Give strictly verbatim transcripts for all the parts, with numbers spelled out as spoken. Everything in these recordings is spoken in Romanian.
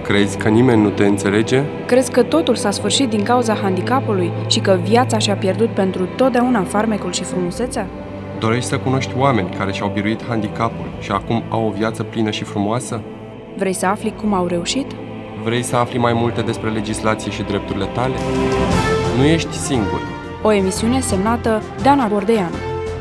Crezi că nimeni nu te înțelege? Crezi că totul s-a sfârșit din cauza handicapului și că viața și-a pierdut pentru totdeauna farmecul și frumusețea? Dorești să cunoști oameni care și-au biruit handicapul și acum au o viață plină și frumoasă? Vrei să afli cum au reușit? Vrei să afli mai multe despre legislație și drepturile tale? Nu ești singur. O emisiune semnată Dana Bordeanu.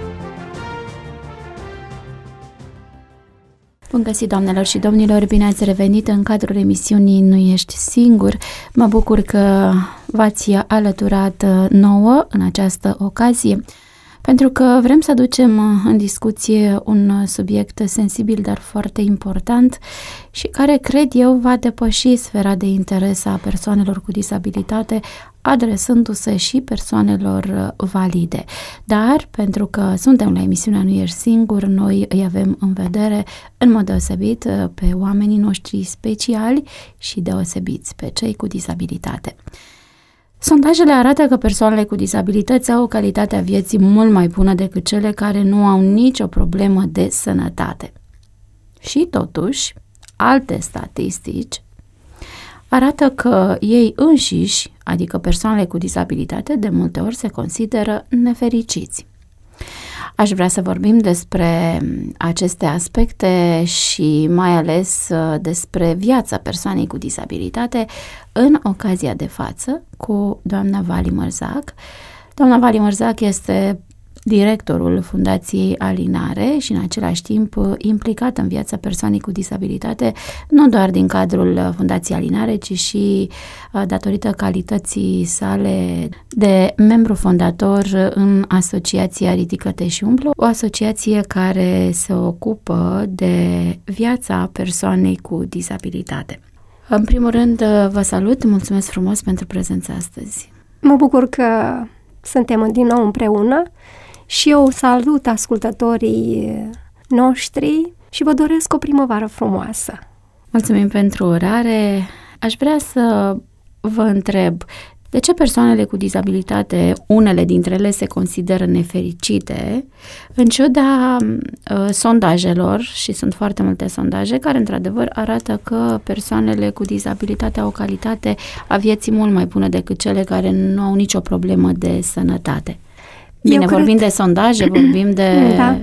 Bun găsit, doamnelor și domnilor, bine ați revenit în cadrul emisiunii Nu ești singur. Mă bucur că v-ați alăturat nouă în această ocazie, pentru că vrem să aducem în discuție un subiect sensibil, dar foarte important și care, cred eu, va depăși sfera de interes a persoanelor cu dizabilitate, adresându-se și persoanelor valide. Dar, pentru că suntem la emisiunea Nu ești singur, noi îi avem în vedere în mod deosebit pe oamenii noștri speciali și deosebiți, pe cei cu dizabilitate. Sondajele arată că persoanele cu dizabilități au o calitate a vieții mult mai bună decât cele care nu au nicio problemă de sănătate. Și totuși, alte statistici arată că ei înșiși, adică persoanele cu dizabilitate, de multe ori se consideră nefericiți. Aș vrea să vorbim despre aceste aspecte și mai ales despre viața persoanei cu dizabilitate în ocazia de față cu doamna Vali Mărzac. Doamna Vali Mărzac este directorul Fundației Alinare și în același timp implicat în viața persoanei cu dizabilitate, nu doar din cadrul Fundației Alinare, ci și datorită calității sale de membru fondator în Asociația Ridică-te și umblă, o asociație care se ocupă de viața persoanei cu dizabilitate. În primul rând, vă salut, mulțumesc frumos pentru prezența astăzi. Mă bucur că suntem din nou împreună și eu salut ascultătorii noștri și vă doresc o primăvară frumoasă. Mulțumim pentru urare. Aș vrea să vă întreb, de ce persoanele cu dizabilitate, unele dintre ele se consideră nefericite, în ciuda uh, sondajelor, și sunt foarte multe sondaje care într-adevăr arată că persoanele cu dizabilitate au o calitate a vieții mult mai bună decât cele care nu au nicio problemă de sănătate. Bine, Eu vorbim cred... de sondaje, vorbim de da.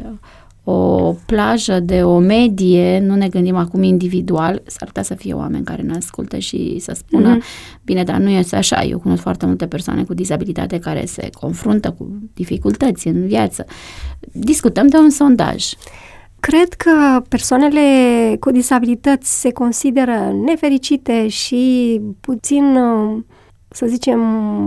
o plajă, de o medie, nu ne gândim acum individual, s-ar putea să fie oameni care ne ascultă și să spună, mm-hmm. bine, dar nu este așa, eu cunosc foarte multe persoane cu dizabilitate care se confruntă cu dificultăți în viață. Discutăm de un sondaj. Cred că persoanele cu dizabilități se consideră nefericite și puțin, să zicem,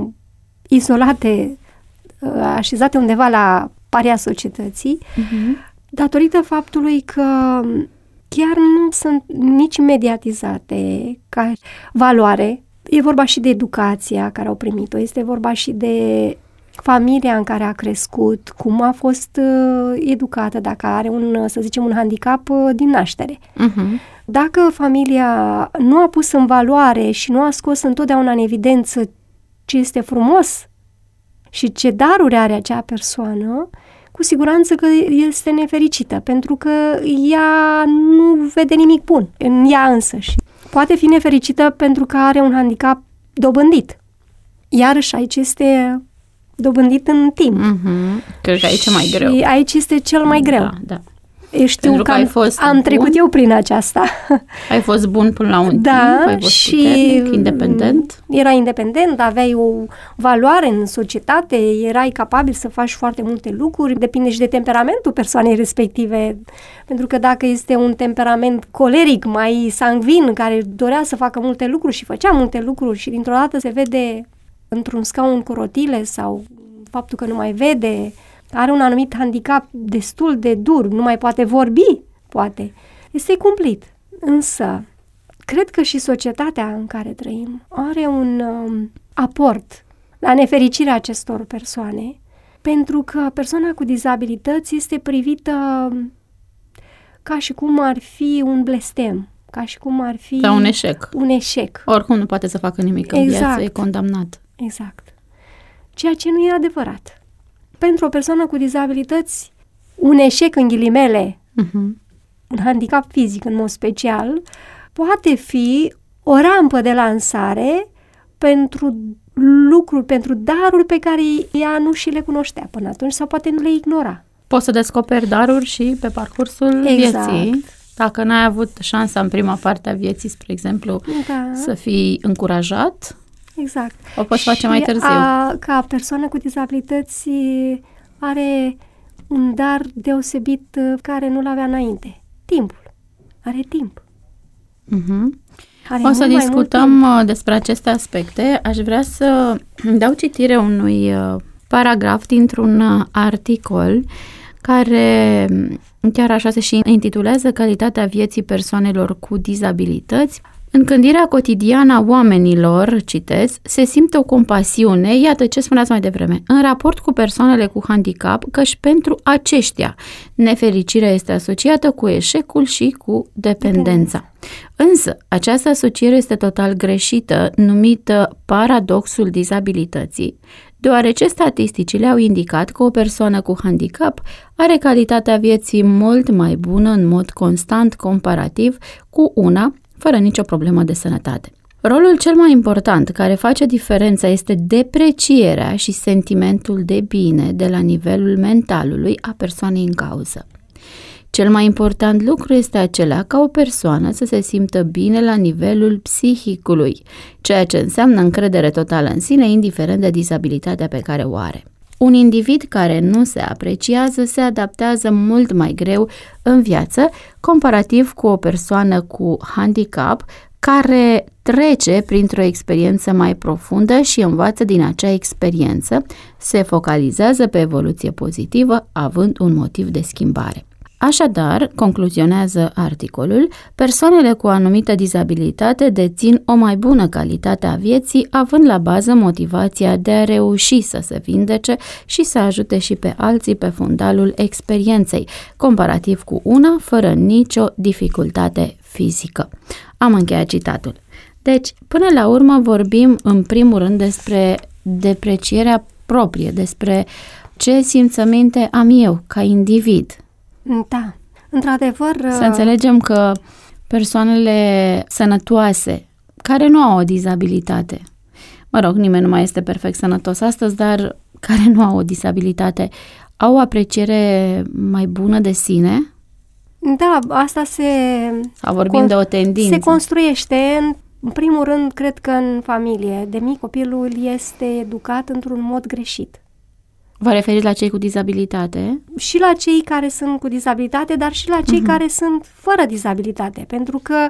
izolate, așezate undeva la paria societății, uh-huh. datorită faptului că chiar nu sunt nici mediatizate ca valoare. E vorba și de educația care au primit-o, este vorba și de familia în care a crescut, cum a fost uh, educată, dacă are un, să zicem, un handicap uh, din naștere. Uh-huh. Dacă familia nu a pus în valoare și nu a scos întotdeauna în evidență ce este frumos și ce daruri are acea persoană, cu siguranță că este nefericită, pentru că ea nu vede nimic bun în ea însăși. Poate fi nefericită pentru că are un handicap dobândit. Iarăși aici este dobândit în timp. Mm-hmm. Cred că aici e mai greu. Și aici este cel mai greu. Da, da. Eu știu pentru că, că am, fost am trecut eu prin aceasta. Ai fost bun până la un da, timp, ai fost și puternic, independent. Erai independent, aveai o valoare în societate, erai capabil să faci foarte multe lucruri, depinde și de temperamentul persoanei respective, pentru că dacă este un temperament coleric, mai sanguin, care dorea să facă multe lucruri și făcea multe lucruri și dintr-o dată se vede într-un scaun cu rotile sau faptul că nu mai vede, are un anumit handicap destul de dur, nu mai poate vorbi, poate. Este cumplit. Însă, cred că și societatea în care trăim are un um, aport la nefericirea acestor persoane, pentru că persoana cu dizabilități este privită ca și cum ar fi un blestem, ca și cum ar fi ca un eșec. Un eșec. Oricum nu poate să facă nimic în exact. viață, e condamnat. Exact. Ceea ce nu e adevărat. Pentru o persoană cu dizabilități, un eșec în ghilimele, uh-huh. un handicap fizic în mod special, poate fi o rampă de lansare pentru lucruri, pentru daruri pe care ea nu și le cunoștea până atunci sau poate nu le ignora. Poți să descoperi daruri și pe parcursul exact. vieții. Dacă n-ai avut șansa în prima parte a vieții, spre exemplu, da. să fii încurajat, exact. o poți face mai târziu. A, ca persoană cu dizabilități are un dar deosebit care nu l-avea înainte. Timpul. Are timp. Uh-huh. Are o să discutăm despre aceste aspecte. Aș vrea să dau citire unui paragraf dintr-un articol care chiar așa se și intitulează Calitatea vieții persoanelor cu dizabilități. În gândirea cotidiană a oamenilor, citez, se simte o compasiune, iată ce spuneați mai devreme, în raport cu persoanele cu handicap, căci pentru aceștia nefericirea este asociată cu eșecul și cu dependența. Însă, această asociere este total greșită, numită paradoxul dizabilității, deoarece statisticile au indicat că o persoană cu handicap are calitatea vieții mult mai bună în mod constant comparativ cu una fără nicio problemă de sănătate. Rolul cel mai important care face diferența este deprecierea și sentimentul de bine de la nivelul mentalului a persoanei în cauză. Cel mai important lucru este acela ca o persoană să se simtă bine la nivelul psihicului, ceea ce înseamnă încredere totală în sine, indiferent de dizabilitatea pe care o are. Un individ care nu se apreciază se adaptează mult mai greu în viață, comparativ cu o persoană cu handicap care trece printr-o experiență mai profundă și învață din acea experiență, se focalizează pe evoluție pozitivă, având un motiv de schimbare. Așadar, concluzionează articolul, persoanele cu o anumită dizabilitate dețin o mai bună calitate a vieții, având la bază motivația de a reuși să se vindece și să ajute și pe alții pe fundalul experienței, comparativ cu una fără nicio dificultate fizică. Am încheiat citatul. Deci, până la urmă vorbim în primul rând despre deprecierea proprie, despre ce simțăminte am eu ca individ. Da, într-adevăr... Să înțelegem că persoanele sănătoase, care nu au o dizabilitate, mă rog, nimeni nu mai este perfect sănătos astăzi, dar care nu au o dizabilitate, au o apreciere mai bună de sine? Da, asta se... Sau vorbim de o tendință? Se construiește, în, în primul rând, cred că în familie. De mic, copilul este educat într-un mod greșit. Vă referiți la cei cu dizabilitate? Și la cei care sunt cu dizabilitate, dar și la cei uh-huh. care sunt fără dizabilitate. Pentru că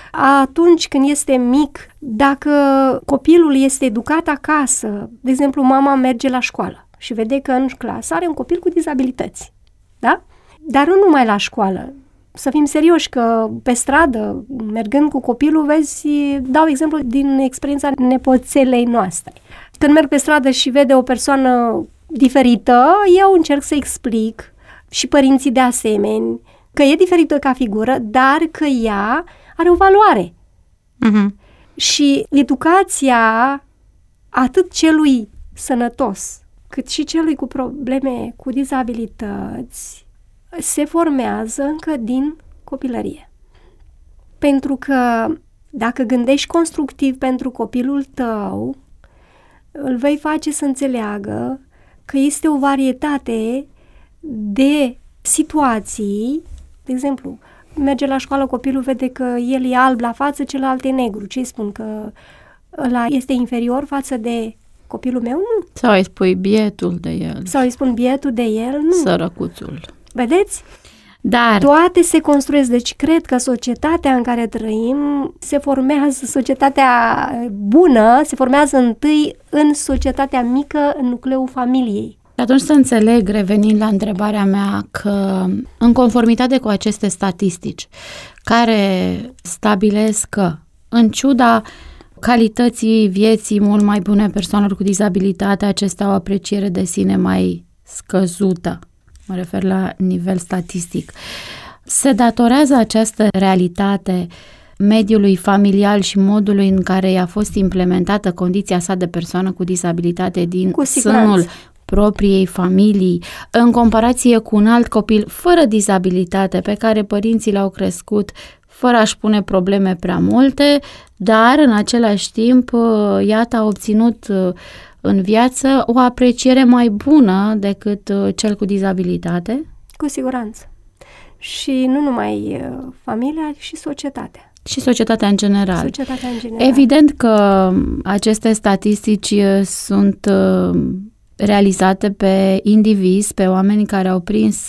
atunci când este mic, dacă copilul este educat acasă, de exemplu, mama merge la școală și vede că în clasă are un copil cu dizabilități, da? Dar nu numai la școală. Să fim serioși că pe stradă, mergând cu copilul, vezi, dau exemplu din experiența nepoțelei noastre. Când merg pe stradă și vede o persoană diferită, eu încerc să explic și părinții de asemenea că e diferită ca figură, dar că ea are o valoare. Uh-huh. Și educația atât celui sănătos, cât și celui cu probleme, cu dizabilități, se formează încă din copilărie. Pentru că dacă gândești constructiv pentru copilul tău, îl vei face să înțeleagă că este o varietate de situații. De exemplu, merge la școală, copilul vede că el e alb la față, celălalt e negru. Ce îi spun? Că ăla este inferior față de copilul meu? Nu. Sau îi spui bietul de el. Sau îi spun bietul de el? Nu. Sărăcuțul. Vedeți? Dar toate se construiesc. Deci cred că societatea în care trăim se formează, societatea bună se formează întâi în societatea mică, în nucleul familiei. Atunci să înțeleg, revenind la întrebarea mea, că în conformitate cu aceste statistici care stabilesc că, în ciuda calității vieții mult mai bune persoanelor cu dizabilitate, acestea au o apreciere de sine mai scăzută, mă refer la nivel statistic, se datorează această realitate mediului familial și modului în care i-a fost implementată condiția sa de persoană cu dizabilitate din sânul propriei familii, în comparație cu un alt copil fără dizabilitate pe care părinții l-au crescut fără a-și pune probleme prea multe, dar în același timp, iată, a obținut în viață o apreciere mai bună decât cel cu dizabilitate? Cu siguranță. Și nu numai familia, și societatea. Și societatea în general. Societatea în general. Evident că aceste statistici sunt realizate pe indivizi, pe oameni care au prins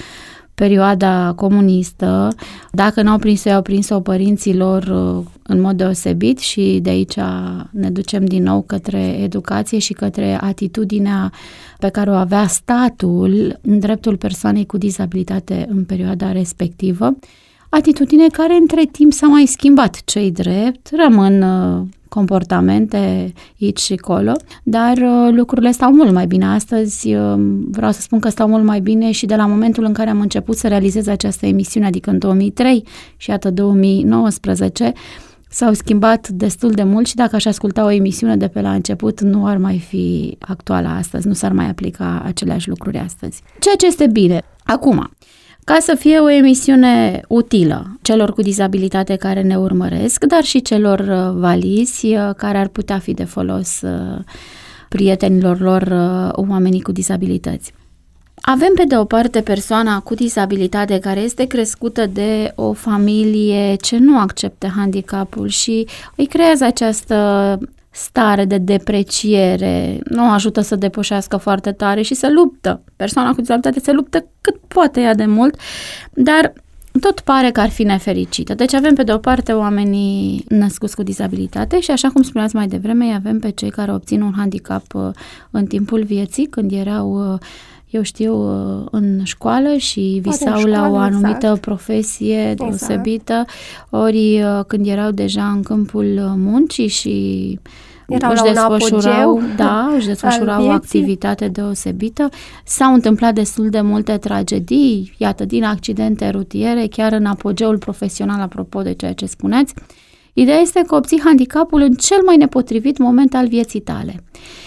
perioada comunistă. Dacă n-au prins-o, au prins-o părinții lor în mod deosebit și de aici ne ducem din nou către educație și către atitudinea pe care o avea statul în dreptul persoanei cu dizabilitate în perioada respectivă. Atitudine care între timp s-a mai schimbat, ce-i drept, rămân comportamente aici și acolo, dar lucrurile stau mult mai bine astăzi. Vreau să spun că stau mult mai bine și de la momentul în care am început să realizez această emisiune, adică în două mii trei și iată două mii nouăsprezece, s-au schimbat destul de mult și dacă aș asculta o emisiune de pe la început, nu ar mai fi actuală astăzi, nu s-ar mai aplica aceleași lucruri astăzi. Ceea ce este bine. Acum, ca să fie o emisiune utilă celor cu dizabilitate care ne urmăresc, dar și celor valizi care ar putea fi de folos prietenilor lor, oamenii cu dizabilități. Avem pe de o parte persoana cu dizabilitate care este crescută de o familie ce nu acceptă handicapul și îi creează această stare de depreciere, nu ajută să depășească foarte tare și se luptă. Persoana cu dizabilitate se luptă cât poate ea de mult, dar tot pare că ar fi nefericită. Deci avem pe de o parte oamenii născuți cu dizabilitate și așa cum spuneați mai devreme, avem pe cei care obțin un handicap în timpul vieții, când erau, eu știu, în școală și visau școală, la o anumită exact. profesie deosebită, exact. ori când erau deja în câmpul muncii și erau își la desfășurau, un da, își desfășurau o activitate deosebită. S-au întâmplat destul de multe tragedii, iată, din accidente rutiere, chiar în apogeul profesional, apropo de ceea ce spuneați. Ideea este că obții handicapul în cel mai nepotrivit moment al vieții tale.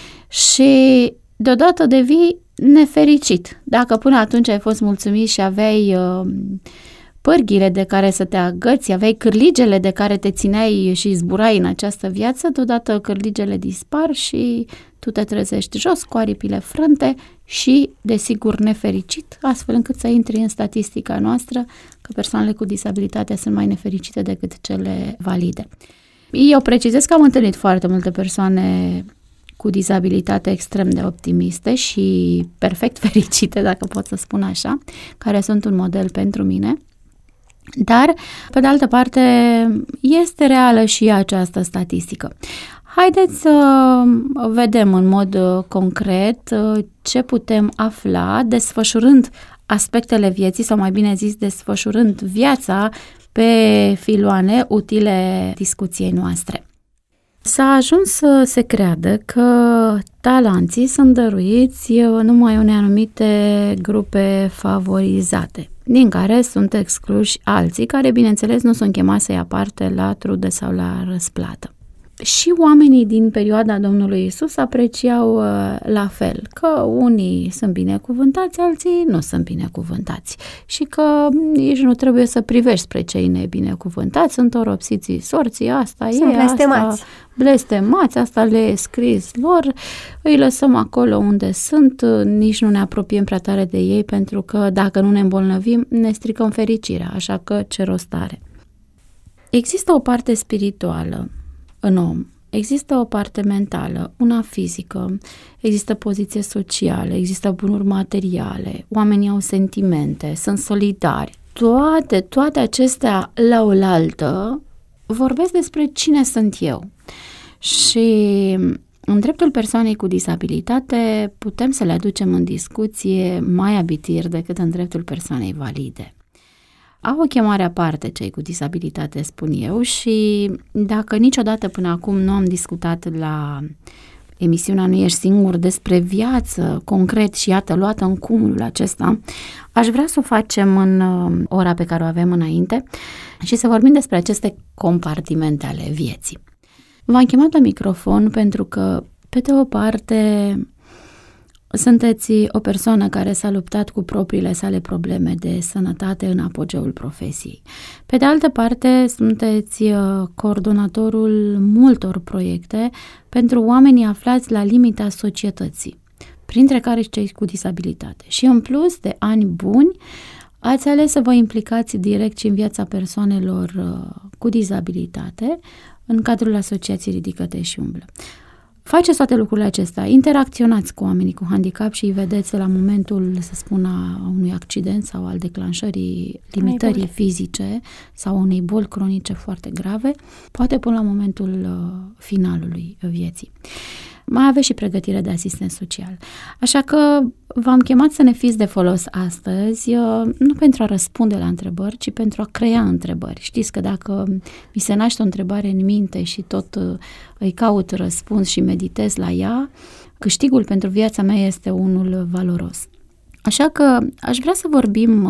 Și deodată devii nefericit. Dacă până atunci ai fost mulțumit și aveai uh, pârghile de care să te agăți, aveai cârligele de care te țineai și zburai în această viață, deodată cârligele dispar și tu te trezești jos cu aripile frânte și, desigur, nefericit, astfel încât să intri în statistica noastră că persoanele cu dizabilitate sunt mai nefericite decât cele valide. Eu precizez că am întâlnit foarte multe persoane cu dizabilitate extrem de optimiste și perfect fericite, dacă pot să spun așa, care sunt un model pentru mine. Dar, pe de altă parte, este reală și această statistică. Haideți să vedem în mod concret ce putem afla desfășurând aspectele vieții, sau mai bine zis, desfășurând viața pe filoane utile discuției noastre. S-a ajuns să se creadă că talanții sunt dăruiți numai unei anumite grupe favorizate, din care sunt excluși alții care, bineînțeles, nu sunt chemați să ia parte la trude sau la răsplată. Și oamenii din perioada Domnului Iisus apreciau uh, la fel, că unii sunt binecuvântați, alții nu sunt binecuvântați și că nici nu trebuie să privești spre cei nebinecuvântați, sunt oropsiții sorții, asta sunt e, blestemați. asta blestemați, asta le e scris lor, îi lăsăm acolo unde sunt, nici nu ne apropiem prea tare de ei, pentru că dacă nu ne îmbolnăvim, ne stricăm fericirea, așa că ce rost are. Există o parte spirituală în om, există o parte mentală, una fizică, există poziție socială, există bunuri materiale, oamenii au sentimente, sunt solidari. Toate, toate acestea la oaltă vorbesc despre cine sunt eu. Și în dreptul persoanei cu disabilitate putem să le aducem în discuție mai abitir decât în dreptul persoanei valide. Au o chemare aparte cei cu disabilitate, spun eu, și dacă niciodată până acum nu am discutat la emisiunea Nu ești singur despre viață concret și iată luată în cumulul acesta, aș vrea să o facem în ora pe care o avem înainte și să vorbim despre aceste compartimente ale vieții. V-am chemat la microfon pentru că, pe de o parte, sunteți o persoană care s-a luptat cu propriile sale probleme de sănătate în apogeul profesiei. Pe de altă parte, sunteți coordonatorul multor proiecte pentru oamenii aflați la limita societății, printre care și cei cu disabilitate. Și în plus de ani buni, ați ales să vă implicați direct și în viața persoanelor cu dizabilitate în cadrul Asociației Ridică-te și umblă. Faceți toate lucrurile acestea, interacționați cu oamenii cu handicap și îi vedeți la momentul, să spun, a unui accident sau al declanșării limitării fizice sau unei boli cronice foarte grave, poate până la momentul finalului vieții. Mai aveți și pregătire de asistent social. Așa că v-am chemat să ne fiți de folos astăzi, nu pentru a răspunde la întrebări, ci pentru a crea întrebări. Știți că dacă mi se naște o întrebare în minte și tot îi caut răspuns și meditez la ea, câștigul pentru viața mea este unul valoros. Așa că aș vrea să vorbim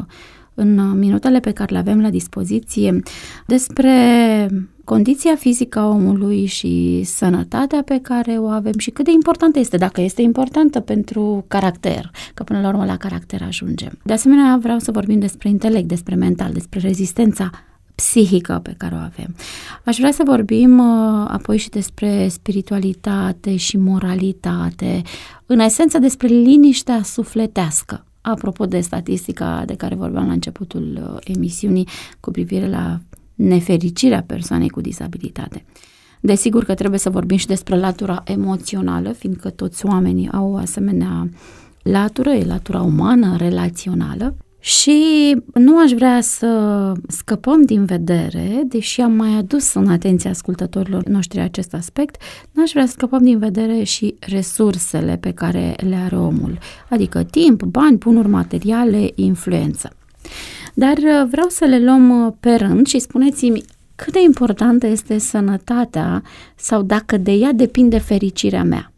în minutele pe care le avem la dispoziție despre condiția fizică a omului și sănătatea pe care o avem și cât de importantă este, dacă este importantă pentru caracter, că până la urmă la caracter ajungem. De asemenea, vreau să vorbim despre intelect, despre mental, despre rezistența psihică pe care o avem. Aș vrea să vorbim uh, apoi și despre spiritualitate și moralitate, în esență despre liniștea sufletească. Apropo de statistica de care vorbeam la începutul uh, emisiunii cu privire la nefericirea persoanei cu dizabilitate. Desigur că trebuie să vorbim și despre latura emoțională, fiindcă toți oamenii au o asemenea latură, e latura umană, relațională. Și nu aș vrea să scăpăm din vedere, deși am mai adus în atenția ascultătorilor noștri acest aspect, nu aș vrea să scăpăm din vedere și resursele pe care le are omul, adică timp, bani, bunuri materiale, influență. Dar vreau să le luăm pe rând și spuneți-mi cât de importantă este sănătatea sau dacă de ea depinde fericirea mea.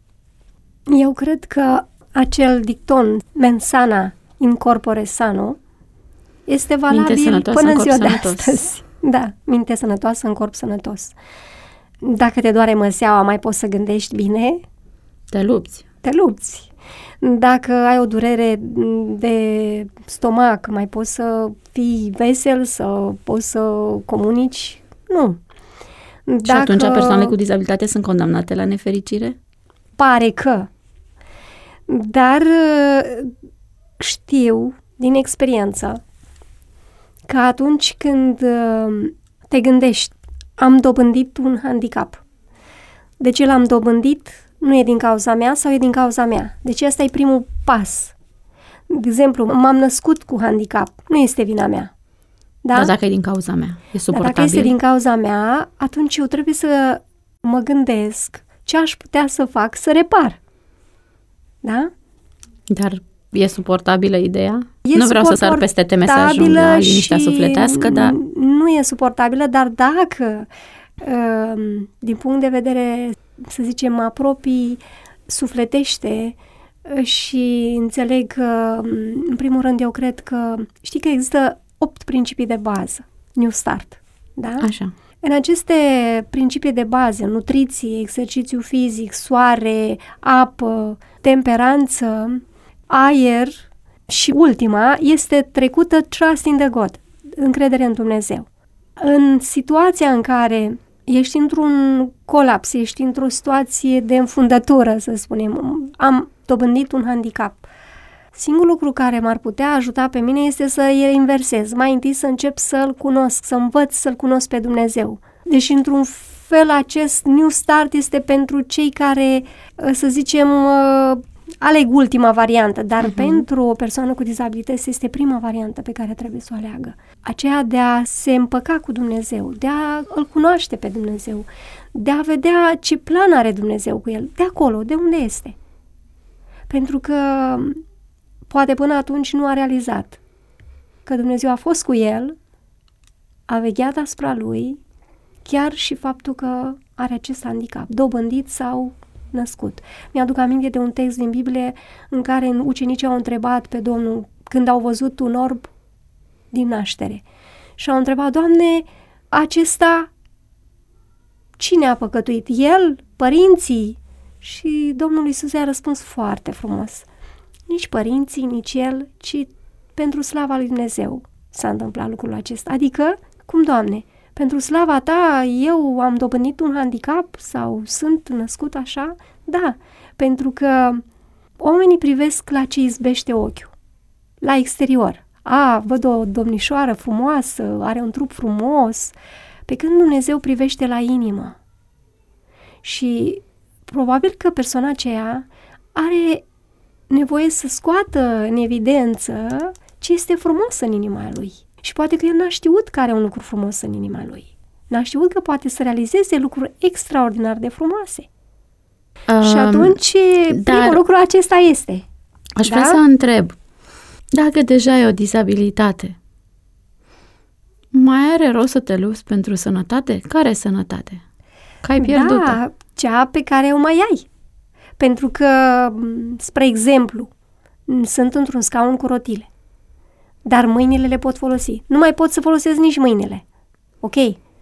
Eu cred că acel dicton mens sana in corpore sano este valabil până în ziua de astăzi. Da, minte sănătoasă în corp sănătos. Dacă te doare măseaua, mai poți să gândești bine? Te lupți. Te lupți. Dacă ai o durere de stomac, mai poți să fii vesel, să poți să comunici? Nu. Dacă... Și atunci persoanele cu dizabilitate sunt condamnate la nefericire? Pare că. Dar știu din experiență că atunci când te gândești, am dobândit un handicap. De ce l-am dobândit? Nu e din cauza mea sau e din cauza mea? Deci ăsta e primul pas. De exemplu, m-am născut cu handicap. Nu este vina mea. Da? Dar dacă e din cauza mea, e suportabil? Dar dacă este din cauza mea, atunci eu trebuie să mă gândesc ce aș putea să fac să repar. Da? Dar e suportabilă ideea? E nu vreau să sar peste teme să ajung la liniștea sufletească, dar... Nu e suportabilă, dar dacă din punct de vedere, să zicem, mă apropii sufletește și înțeleg că, în primul rând, eu cred că, știi că există opt principii de bază, New Start, da? Așa. În aceste principii de bază, nutriție, exercițiu fizic, soare, apă, temperanță, aer și ultima este trecută trust in the God, încredere în Dumnezeu. În situația în care ești într-un colaps, ești într-o situație de înfundătură, să spunem, am dobândit un handicap, singurul lucru care m-ar putea ajuta pe mine este să îl inversez. Mai întâi să încep să-L cunosc, să învăț să-L cunosc pe Dumnezeu. Deci, într-un fel, acest New Start este pentru cei care, să zicem, aleg ultima variantă, dar uh-huh. pentru o persoană cu dizabilități este prima variantă pe care trebuie să o aleagă. Aceea de a se împăca cu Dumnezeu, de a îl cunoaște pe Dumnezeu, de a vedea ce plan are Dumnezeu cu el, de acolo, de unde este. Pentru că poate până atunci nu a realizat că Dumnezeu a fost cu el, a vegheat asupra lui, chiar și faptul că are acest handicap, dobândit sau născut. Mi-aduc aminte de un text din Biblie în care ucenicii au întrebat pe Domnul când au văzut un orb din naștere și au întrebat: Doamne, acesta cine a păcătuit? El? Părinții? Și Domnul Iisus i-a răspuns foarte frumos. Nici părinții, nici el, ci pentru slava lui Dumnezeu s-a întâmplat lucrul acesta. Adică, cum, Doamne, pentru slava Ta eu am dobândit un handicap sau sunt născut așa? Da, pentru că oamenii privesc la ce izbește ochiul, la exterior. A, văd o domnișoară frumoasă, are un trup frumos, pe când Dumnezeu privește la inimă. Și probabil că persoana aceea are nevoie să scoată în evidență ce este frumos în inima lui. Și poate că el n-a știut că are un lucru frumos în inima lui. N-a știut că poate să realizeze lucruri extraordinar de frumoase. Um, și atunci, primul lucru acesta este. Aș vrea da? să întreb, dacă deja ai o dizabilitate, mai are rost să te lupți pentru sănătate? Care sănătate? Că ai pierdut-o? Da, cea pe care o mai ai. Pentru că, spre exemplu, sunt într-un scaun cu rotile, dar mâinile le pot folosi. Nu mai pot să folosesc nici mâinile. Ok?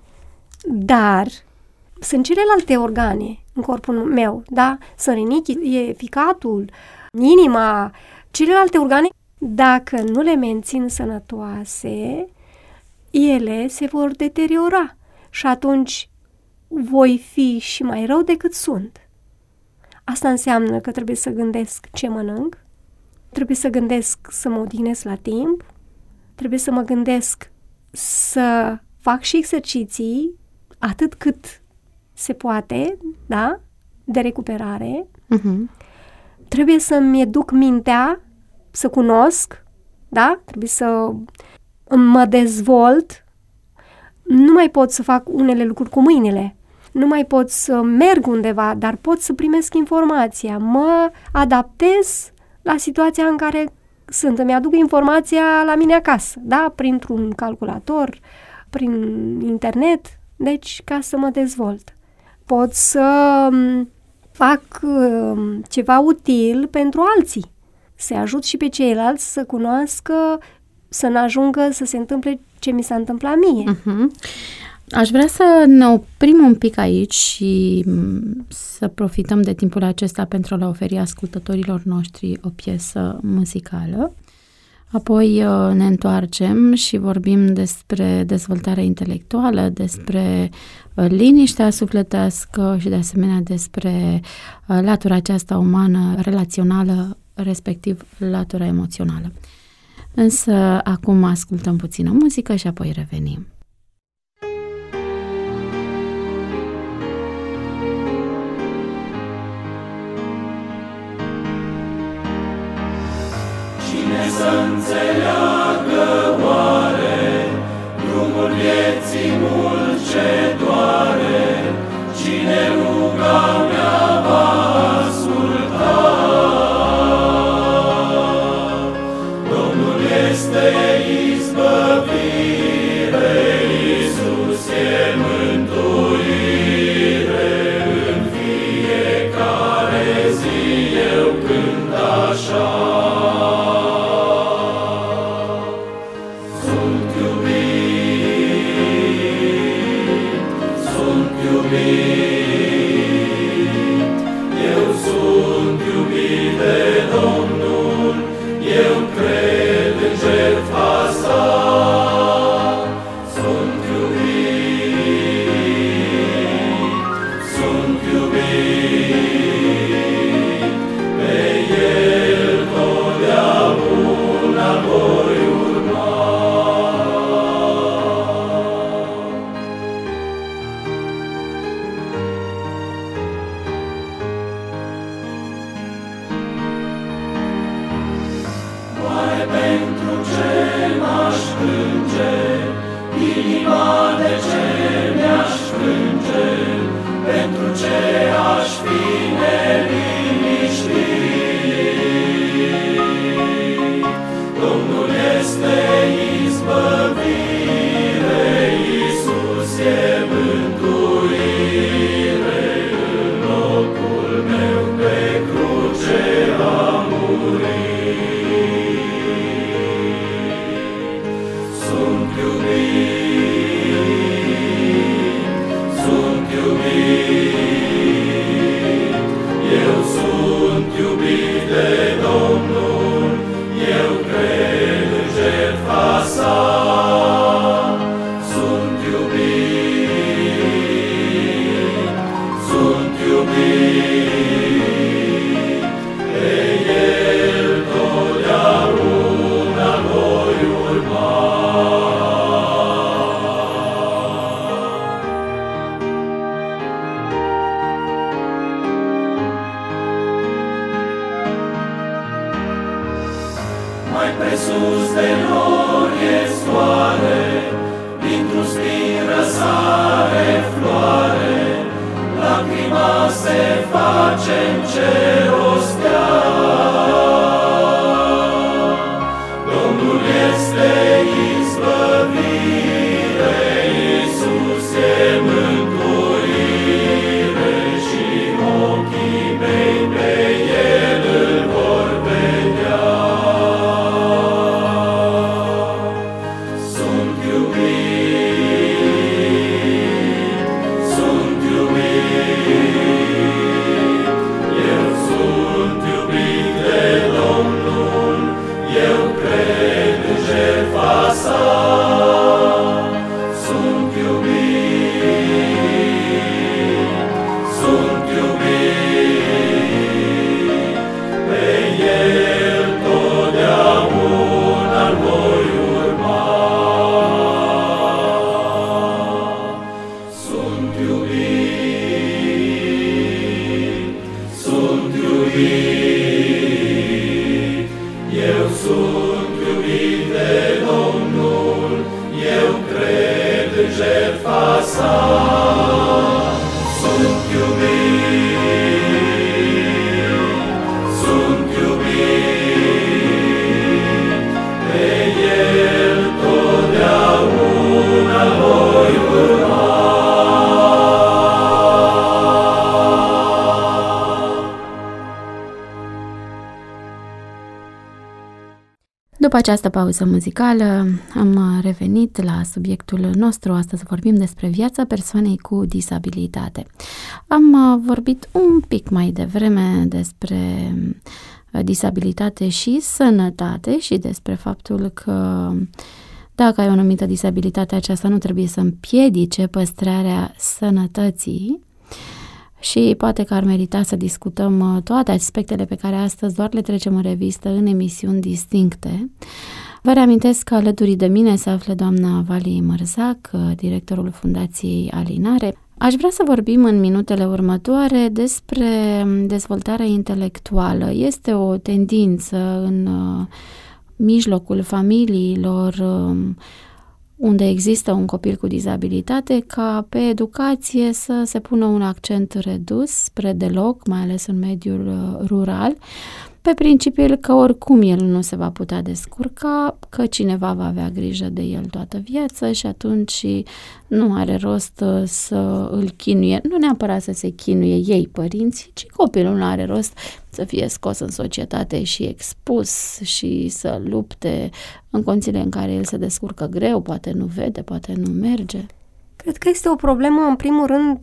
Dar sunt celelalte organe în corpul meu, da? Sunt rinichii, e ficatul, inima, celelalte organe. Dacă nu le mențin sănătoase, ele se vor deteriora și atunci voi fi și mai rău decât sunt. Asta înseamnă că trebuie să gândesc ce mănânc, trebuie să gândesc să mă odihnesc la timp, trebuie să mă gândesc să fac și exerciții atât cât se poate, da? De recuperare. Uh-huh. Trebuie să-mi educ mintea, să cunosc, da? Trebuie să mă dezvolt. Nu mai pot să fac unele lucruri cu mâinile. Nu mai pot să merg undeva, dar pot să primesc informația. Mă adaptez la situația în care sunt. Îmi aduc informația la mine acasă, da? Printr-un calculator, prin internet, deci ca să mă dezvolt. Pot să fac uh, ceva util pentru alții, să ajut și pe ceilalți să cunoască, să nu ajungă să se întâmple ce mi s-a întâmplat mie. Uh-huh. Aș vrea să ne oprim un pic aici și să profităm de timpul acesta pentru a le oferi ascultătorilor noștri o piesă muzicală. Apoi ne întoarcem și vorbim despre dezvoltarea intelectuală, despre liniștea sufletească și de asemenea despre latura aceasta umană, relațională, respectiv latura emoțională. Însă acum ascultăm puțină muzică și apoi revenim. Cine să înțeleagă oare drumul vieții mult ce doare? Cine ruga mea va asculta? Domnul este izbăvire, Iisus e mântuire. În fiecare zi eu cânt așa. Sunt iubit, presus de nori e soare, dintr-un spin răsare floare, lacrima se face în cer o stea. Domnul este izbăvire, Iisus e mântuire și ochii mei pe El îl vor vedea. Sunt iubit, sunt iubit, eu sunt iubit de Domnul, eu cred în jertfa sa. Sunt iubit, sunt iubit, pe El totdeauna-l voi urma. Sunt iubit, sunt iubit, eu sunt iubit de Domnul, eu cred în jertfa sa. Sunt iubit, sunt iubit, pe El totdeauna voi urma. După această pauză muzicală am revenit la subiectul nostru. Astăzi vorbim despre viața persoanei cu disabilitate. Am vorbit un pic mai devreme despre disabilitate și sănătate și despre faptul că dacă ai o anumită disabilitate, aceasta nu trebuie să împiedice păstrarea sănătății. Și poate că ar merita să discutăm toate aspectele pe care astăzi doar le trecem în revistă în emisiuni distincte. Vă reamintesc că alături de mine se află doamna Vali Mărzac, directorul Fundației Alinare. Aș vrea să vorbim în minutele următoare despre dezvoltarea intelectuală. Este o tendință în mijlocul familiilor unde există un copil cu dizabilitate, ca pe educație să se pună un accent redus spre deloc, mai ales în mediul rural, pe principiul că oricum el nu se va putea descurca, că cineva va avea grijă de el toată viața și atunci nu are rost să îl chinuie, nu neapărat să se chinuie ei părinții, ci copilul nu are rost să fie scos în societate și expus și să lupte în condițiile în care el se descurcă greu, poate nu vede, poate nu merge. Cred că este o problemă, în primul rând,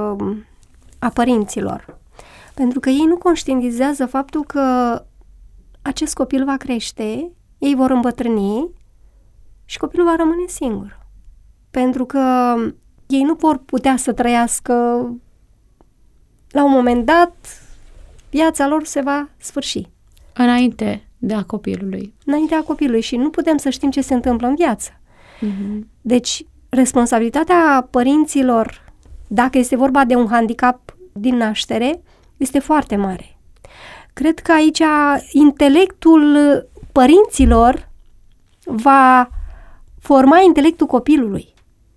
a părinților. Pentru că ei nu conștientizează faptul că acest copil va crește, ei vor îmbătrâni și copilul va rămâne singur. Pentru că ei nu vor putea să trăiască, la un moment dat, viața lor se va sfârși. Înainte de a copilului. Înaintea copilului și nu putem să știm ce se întâmplă în viață. Uh-huh. Deci, responsabilitatea părinților, dacă este vorba de un handicap din naștere, este foarte mare. Cred că aici intelectul părinților va forma intelectul copilului.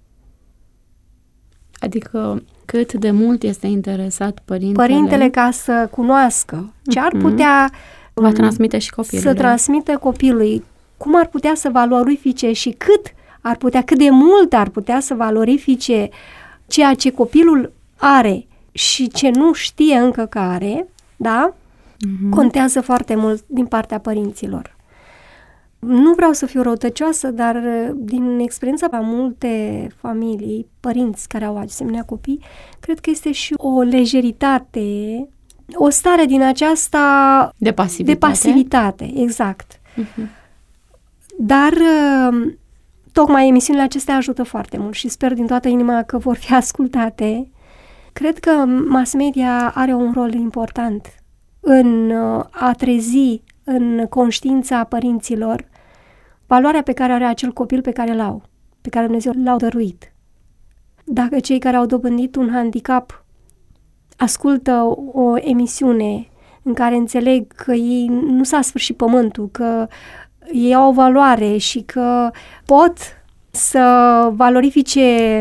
Adică cât de mult este interesat părintele... Părintele ca să cunoască ce ar putea... Va transmite și copilului. Să transmită copilului. Cum ar putea să valorifice și cât ar putea, cât de mult ar putea să valorifice ceea ce copilul are și ce nu știe încă că are, da? Uh-huh. Contează foarte mult din partea părinților. Nu vreau să fiu răutăcioasă, dar din experiența la multe familii, părinți care au asemenea copii, cred că este și o lejeritate, o stare din aceasta de pasivitate, de pasivitate, exact. Uh-huh. Dar tocmai emisiunile acestea ajută foarte mult și sper din toată inima că vor fi ascultate. Cred că mass media are un rol important în a trezi în conștiința părinților valoarea pe care are acel copil pe care l-au, pe care Dumnezeu l-au dăruit. Dacă cei care au dobândit un handicap ascultă o emisiune în care înțeleg că ei nu s-a sfârșit pământul, că ei au o valoare și că pot să valorifice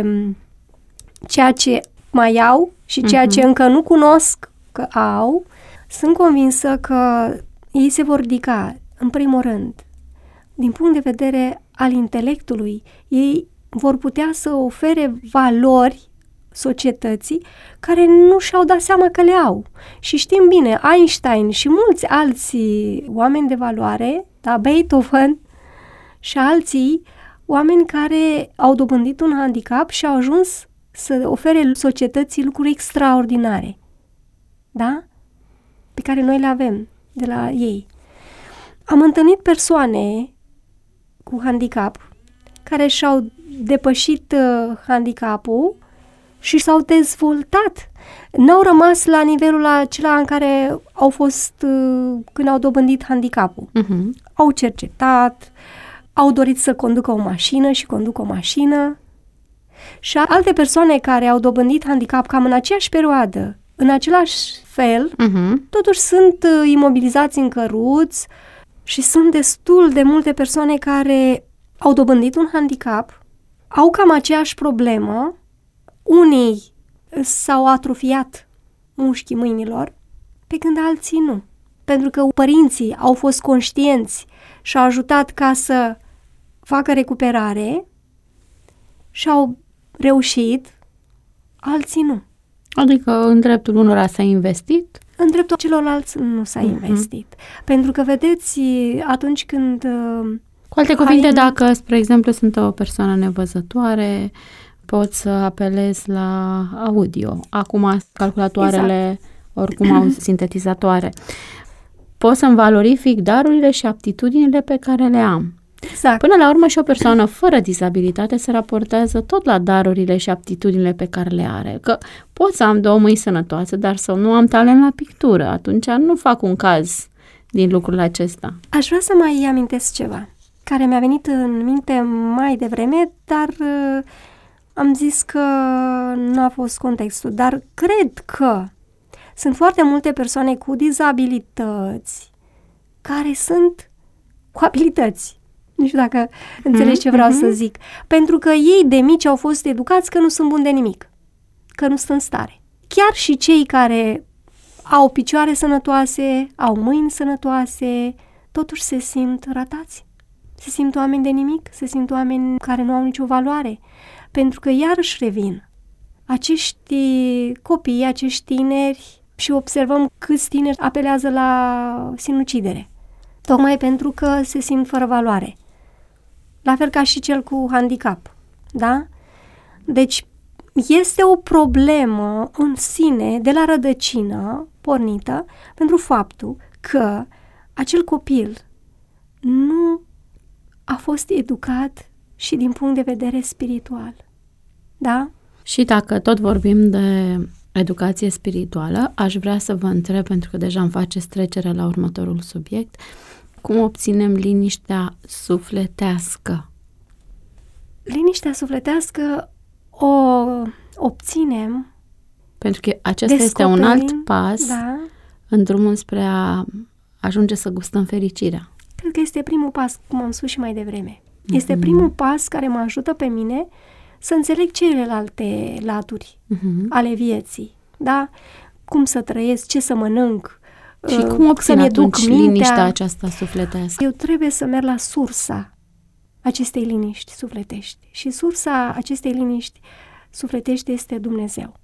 ceea ce mai au și ceea ce încă nu cunosc că au, sunt convinsă că ei se vor ridica, în primul rând, din punct de vedere al intelectului, ei vor putea să ofere valori societății care nu și-au dat seama că le au. Și știm bine, Einstein și mulți alții oameni de valoare, da, Beethoven și alții, oameni care au dobândit un handicap și au ajuns să ofere societății lucruri extraordinare, da? Pe care noi le avem de la ei. Am întâlnit persoane cu handicap care și-au depășit uh, handicapul și s-au dezvoltat. N-au rămas la nivelul acela în care au fost uh, când au dobândit handicapul. Uh-huh. Au cercetat, au dorit să conducă o mașină și conduc o mașină. Și alte persoane care au dobândit handicap cam în aceeași perioadă, în același fel, uh-huh. totuși sunt uh, imobilizați în căruți și sunt destul de multe persoane care au dobândit un handicap, au cam aceeași problemă, unii s-au atrofiat mușchii mâinilor, pe când alții nu. Pentru că părinții au fost conștienți și au ajutat ca să facă recuperare și au reușit, alții nu. Adică în dreptul unora s-a investit? În dreptul celorlalți nu s-a uh-huh. investit. Pentru că, vedeți, atunci când... Cu alte cuvinte, ai... dacă, spre exemplu, sunt o persoană nevăzătoare, pot să apelez la audio. Acum, calculatoarele exact. oricum au sintetizatoare. Pot să-mi valorific darurile și aptitudinile pe care le am. Exact. Până la urmă și o persoană fără dizabilitate se raportează tot la darurile și aptitudinile pe care le are. Că pot să am două mâini sănătoase, dar să nu am talent la pictură. Atunci nu fac un caz din lucrul acesta. Aș vrea să mai amintesc ceva care mi-a venit în minte mai devreme, dar uh, am zis că nu a fost contextul. Dar cred că sunt foarte multe persoane cu dizabilități care sunt cu abilități. Nu știu dacă înțelegi ce vreau mm-hmm. să zic. Pentru că ei de mici au fost educați că nu sunt buni de nimic, că nu sunt în stare. Chiar și cei care au picioare sănătoase, au mâini sănătoase, totuși se simt ratați. Se simt oameni de nimic, se simt oameni care nu au nicio valoare. Pentru că iarăși revin. Acești copii, acești tineri, și observăm câți tineri apelează la sinucidere. Tocmai pentru că se simt fără valoare. La fel ca și cel cu handicap, da? Deci, este o problemă în sine, de la rădăcină, pornită, pentru faptul că acel copil nu a fost educat și din punct de vedere spiritual, da? Și dacă tot vorbim de educație spirituală, aș vrea să vă întreb, pentru că deja îmi faceți trecere la următorul subiect, cum obținem liniștea sufletească? Liniștea sufletească o obținem... Pentru că acesta este un alt pas da. în drumul spre a ajunge să gustăm fericirea. Cred că este primul pas, cum am spus și mai devreme. Este mm-hmm. primul pas care mă ajută pe mine să înțeleg celelalte laturi mm-hmm. ale vieții. Da? Cum să trăiesc, ce să mănânc, și cum obțin atunci liniștea aceasta sufletească? Eu trebuie să merg la sursa acestei liniști sufletești. Și sursa acestei liniști sufletești este Dumnezeu.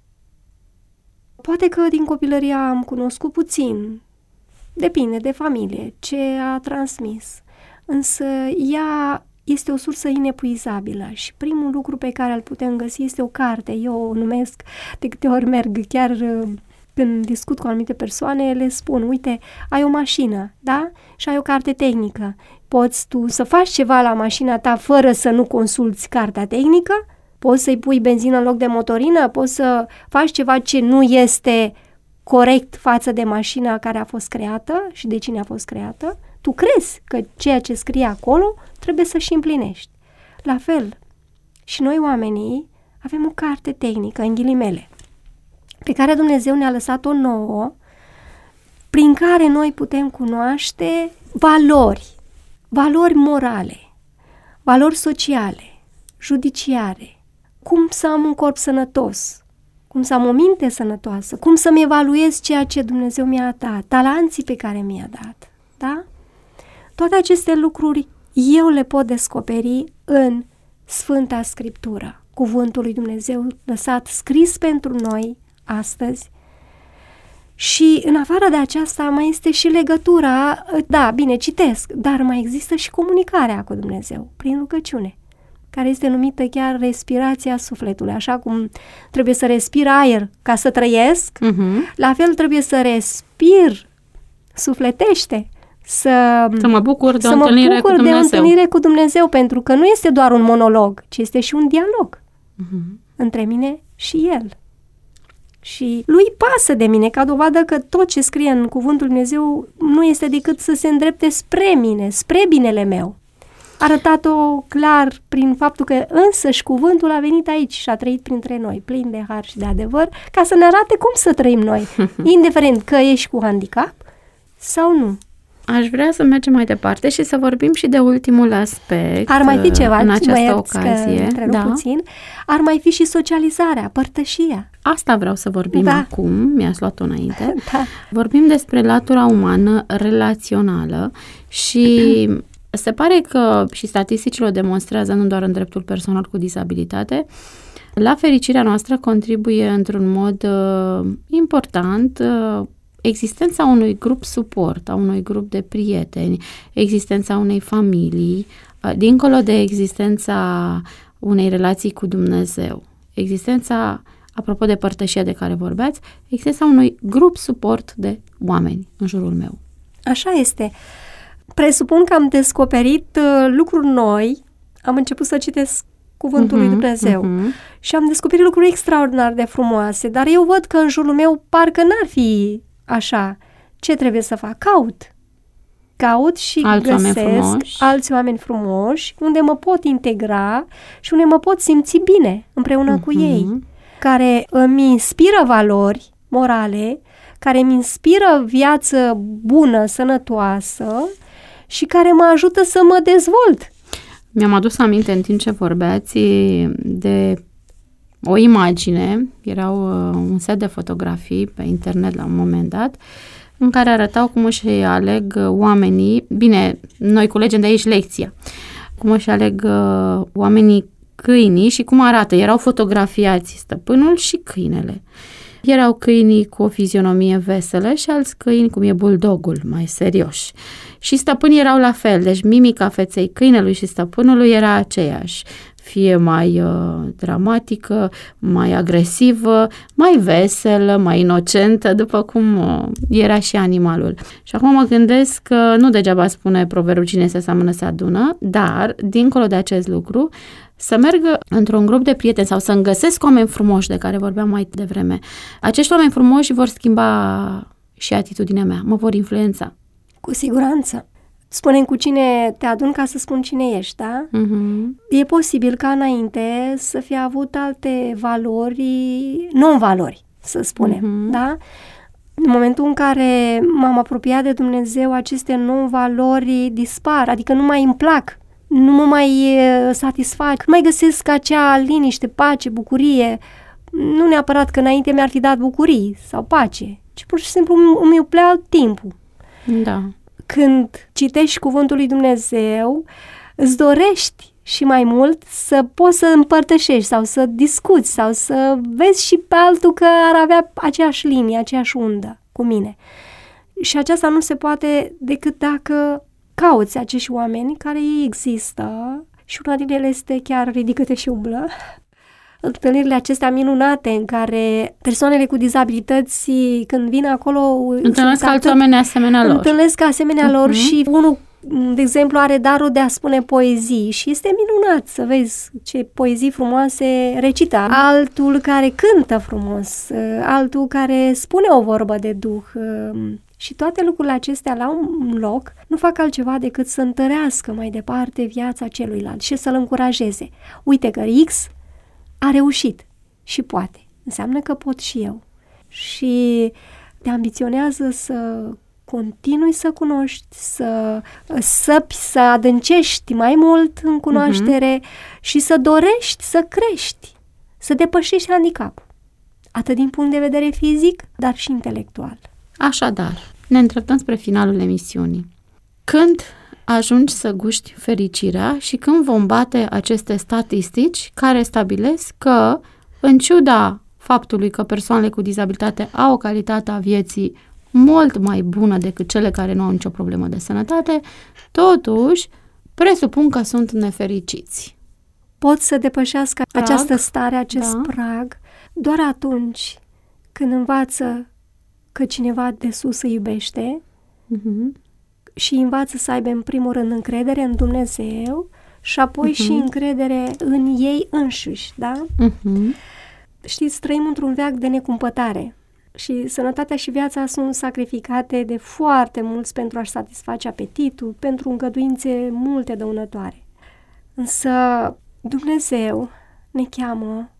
Poate că din copilărie am cunoscut puțin, depinde de familie, ce a transmis. Însă ea este o sursă inepuizabilă și primul lucru pe care îl putem găsi este o carte. Eu o numesc, de câte ori merg chiar... Când discut cu anumite persoane, le spun, uite, ai o mașină, da? Și ai o carte tehnică. Poți tu să faci ceva la mașina ta fără să nu consulți cartea tehnică? Poți să-i pui benzină în loc de motorină? Poți să faci ceva ce nu este corect față de mașina care a fost creată și de cine a fost creată? Tu crezi că ceea ce scrie acolo trebuie să și împlinești. La fel, și noi oamenii avem o carte tehnică, în ghilimele, pe care Dumnezeu ne-a lăsat-o nouă, prin care noi putem cunoaște valori valori morale, valori sociale, judiciare, cum să am un corp sănătos, cum să am o minte sănătoasă, cum să-mi evaluez ceea ce Dumnezeu mi-a dat, talanții pe care mi-a dat, da? Toate aceste lucruri eu le pot descoperi în Sfânta Scriptură, Cuvântul lui Dumnezeu lăsat scris pentru noi astăzi. Și în afară de aceasta mai este și legătura, da, bine, citesc, dar mai există și comunicarea cu Dumnezeu prin rugăciune, care este numită chiar respirația sufletului. Așa cum trebuie să respir aer ca să trăiesc, uh-huh. la fel trebuie să respir sufletește, să, să mă bucur de, să o, mă întâlnire bucur cu de o întâlnire cu Dumnezeu, pentru că nu este doar un monolog, ci este și un dialog uh-huh. între mine și El. Și lui pasă de mine, ca dovadă că tot ce scrie în Cuvântul Dumnezeu nu este decât să se îndrepte spre mine, spre binele meu. A arătat-o clar prin faptul că însăși Cuvântul a venit aici și a trăit printre noi, plin de har și de adevăr, ca să ne arate cum să trăim noi, indiferent că ești cu handicap sau nu. Aș vrea să mergem mai departe și să vorbim și de ultimul aspect. Ar mai fi ceva, în această ierți ocazie. Că da. puțin. Ar mai fi și socializarea, părtășia. Asta vreau să vorbim da. acum, mi-ați luat-o înainte. Da. Vorbim despre latura umană relațională și se pare că, și statisticile o demonstrează, nu doar în dreptul persoanelor cu dizabilitate, la fericirea noastră contribuie într-un mod uh, important uh, existența unui grup suport, a unui grup de prieteni, existența unei familii, dincolo de existența unei relații cu Dumnezeu, existența, apropo de părtășia de care vorbeați, existența unui grup suport de oameni în jurul meu. Așa este. Presupun că am descoperit uh, lucruri noi, am început să citesc Cuvântul uh-huh, lui Dumnezeu uh-huh. și am descoperit lucruri extraordinar de frumoase, dar eu văd că în jurul meu parcă n-ar fi așa. Ce trebuie să fac? Caut. Caut și alți găsesc oameni alți oameni frumoși, unde mă pot integra și unde mă pot simți bine împreună uh-huh. cu ei, care îmi inspiră valori morale, care îmi inspiră viață bună, sănătoasă și care mă ajută să mă dezvolt. Mi-am adus aminte în timp ce vorbeați de o imagine, erau uh, un set de fotografii pe internet la un moment dat, în care arătau cum își aleg uh, oamenii, bine, noi culegem de aici lecția, cum își aleg uh, oamenii câinii și cum arată. Erau fotografiați stăpânul și câinele. Erau câinii cu o fizionomie veselă și alți câini, cum e buldogul, mai serioși. Și stăpânii erau la fel, deci mimica feței câinelui și stăpânului era aceeași. Fie mai uh, dramatică, mai agresivă, mai veselă, mai inocentă, după cum uh, era și animalul. Și acum mă gândesc că nu degeaba spune proverbul cine se seamănă se adună, dar, dincolo de acest lucru, să merg într-un grup de prieteni sau să-mi găsesc oameni frumoși de care vorbeam mai devreme. Acești oameni frumoși vor schimba și atitudinea mea, mă vor influența. Cu siguranță. Spunem cu cine te adun ca să spun cine ești, da? Uh-huh. E posibil ca înainte să fie avut alte valori, non-valori, să spunem, uh-huh. da? În momentul în care m-am apropiat de Dumnezeu, aceste non-valori dispar, adică nu mai îmi plac, nu mă mai satisfac, nu mai găsesc acea liniște, pace, bucurie. Nu neapărat că înainte mi-ar fi dat bucurii sau pace, ci pur și simplu îmi uplea timpul. Da. Când citești Cuvântul lui Dumnezeu, îți dorești și mai mult să poți să împărtășești sau să discuți sau să vezi și pe altul că ar avea aceeași linie, aceeași undă cu mine. Și aceasta nu se poate decât dacă cauți acești oameni care ei există și una din ele este chiar Ridică-te și umblă. Întâlnirile acestea minunate în care persoanele cu dizabilități, când vin acolo, întâlnesc alți oameni asemenea lor. Întâlnesc asemenea uh-huh. lor și unul, de exemplu, are darul de a spune poezii și este minunat să vezi ce poezii frumoase recită. Altul care cântă frumos, altul care spune o vorbă de duh. Și toate lucrurile acestea la un loc nu fac altceva decât să întărească mai departe viața celuilalt și să-l încurajeze. Uite că X a reușit și poate. Înseamnă că pot și eu. Și te ambiționează să continui să cunoști, să săpi, să adâncești mai mult în cunoaștere uh-huh. și să dorești să crești, să depășești handicapul. Atât din punct de vedere fizic, dar și intelectual. Așadar, ne îndreptăm spre finalul emisiunii. Când ajungi să guști fericirea și când vom bate aceste statistici care stabilesc că, în ciuda faptului că persoanele cu dizabilitate au o calitate a vieții mult mai bună decât cele care nu au nicio problemă de sănătate, totuși presupun că sunt nefericiți. Pot să depășească prag, această stare, acest da. prag, doar atunci când învață că cineva de sus îi iubește uh-huh. și învață să aibă în primul rând încredere în Dumnezeu și apoi uh-huh. și încredere în ei înșiși, da? Uh-huh. Știți, trăim într-un veac de necumpătare și sănătatea și viața sunt sacrificate de foarte mulți pentru a-și satisface apetitul, pentru îngăduințe multe dăunătoare. Însă Dumnezeu ne cheamă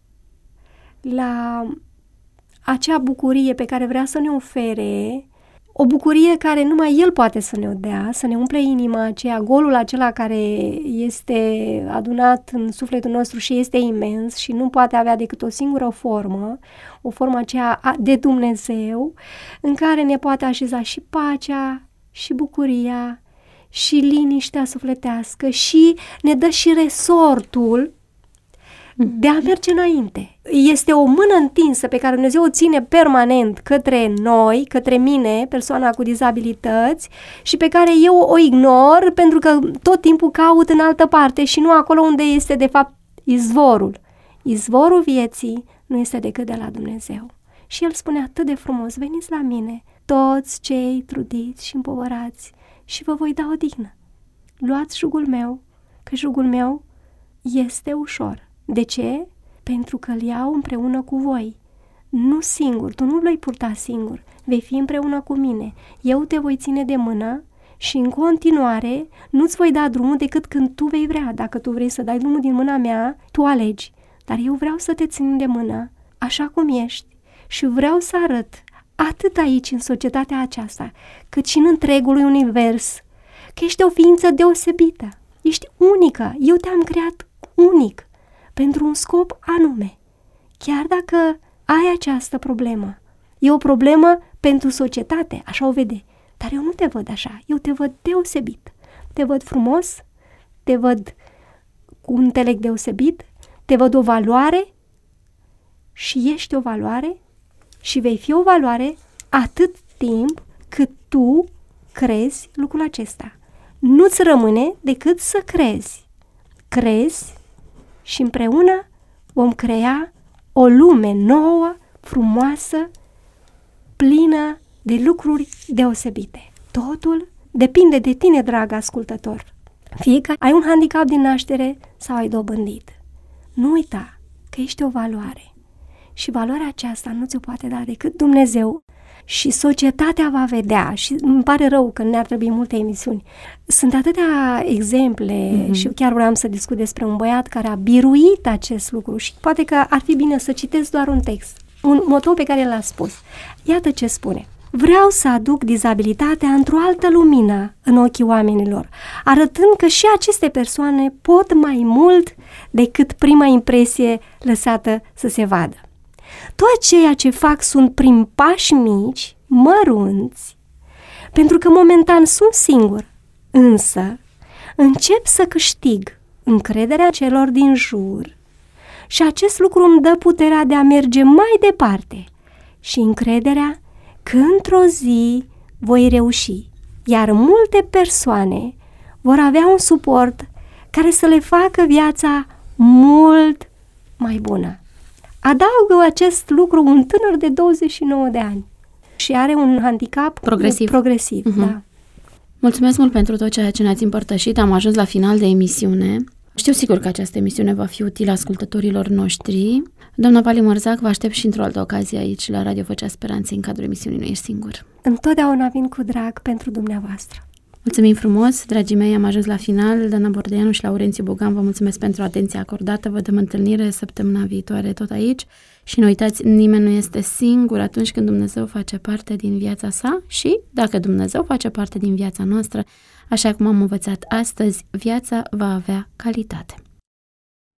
la acea bucurie pe care vrea să ne ofere, o bucurie care numai El poate să ne-o dea, să ne umple inima aceea, golul acela care este adunat în sufletul nostru și este imens și nu poate avea decât o singură formă, o formă aceea de Dumnezeu, în care ne poate așeza și pacea, și bucuria, și liniștea sufletească și ne dă și resortul de a merge înainte. Este o mână întinsă pe care Dumnezeu o ține permanent către noi, către mine, persoana cu dizabilități, și pe care eu o ignor pentru că tot timpul caut în altă parte și nu acolo unde este de fapt izvorul. Izvorul vieții nu este decât de la Dumnezeu. Și El spune atât de frumos: veniți la mine, toți cei trudiți și împovărați, și vă voi da odihnă. Luați jugul meu, că jugul meu este ușor. De ce? Pentru că îl iau împreună cu voi. Nu singur, tu nu l-ai purta singur, vei fi împreună cu mine. Eu te voi ține de mână și în continuare nu-ți voi da drumul decât când tu vei vrea. Dacă tu vrei să dai drumul din mâna mea, tu alegi. Dar eu vreau să te țin de mână, așa cum ești, și vreau să arăt atât aici, în societatea aceasta, cât și în întregul univers, că ești o ființă deosebită. Ești unică. Eu te-am creat unic, pentru un scop anume. Chiar dacă ai această problemă, e o problemă pentru societate, așa o vede. Dar eu nu te văd așa, eu te văd deosebit. Te văd frumos, te văd cu un intelect deosebit, te văd o valoare și ești o valoare și vei fi o valoare atât timp cât tu crezi lucrul acesta. Nu-ți rămâne decât să crezi. Crezi și împreună vom crea o lume nouă, frumoasă, plină de lucruri deosebite. Totul depinde de tine, drag ascultător. Fie că ai un handicap din naștere sau ai dobândit. Nu uita că ești o valoare și valoarea aceasta nu ți-o poate da decât Dumnezeu. Și societatea va vedea, și îmi pare rău că ne-ar trebui multe emisiuni. Sunt atâtea exemple mm-hmm. și chiar vreau să discut despre un băiat care a biruit acest lucru și poate că ar fi bine să citesc doar un text, un motou pe care l-a spus. Iată ce spune: vreau să aduc dizabilitatea într-o altă lumină în ochii oamenilor, arătând că și aceste persoane pot mai mult decât prima impresie lăsată să se vadă. Tot ceea ce fac sunt prin pași mici, mărunți, pentru că momentan sunt singur, însă încep să câștig încrederea celor din jur și acest lucru îmi dă puterea de a merge mai departe și încrederea că într-o zi voi reuși, iar multe persoane vor avea un suport care să le facă viața mult mai bună. Adaugă acest lucru un tânăr de douăzeci și nouă de ani și are un handicap progresiv. progresiv uh-huh. da. Mulțumesc mult pentru tot ceea ce ne-ați împărtășit. Am ajuns la final de emisiune. Știu sigur că această emisiune va fi utilă ascultătorilor noștri. Doamna Pali Mărzac, vă aștept și într-o altă ocazie aici la Radio Vocea Speranței în cadrul emisiunii Nu Ești Singur. Întotdeauna vin cu drag pentru dumneavoastră. Mulțumim frumos, dragii mei, am ajuns la final. Dana Bordeanu și Laurențiu Bogan, vă mulțumesc pentru atenția acordată. Vă dăm întâlnire săptămâna viitoare tot aici. Și nu uitați, nimeni nu este singur atunci când Dumnezeu face parte din viața sa și, dacă Dumnezeu face parte din viața noastră, așa cum am învățat astăzi, viața va avea calitate.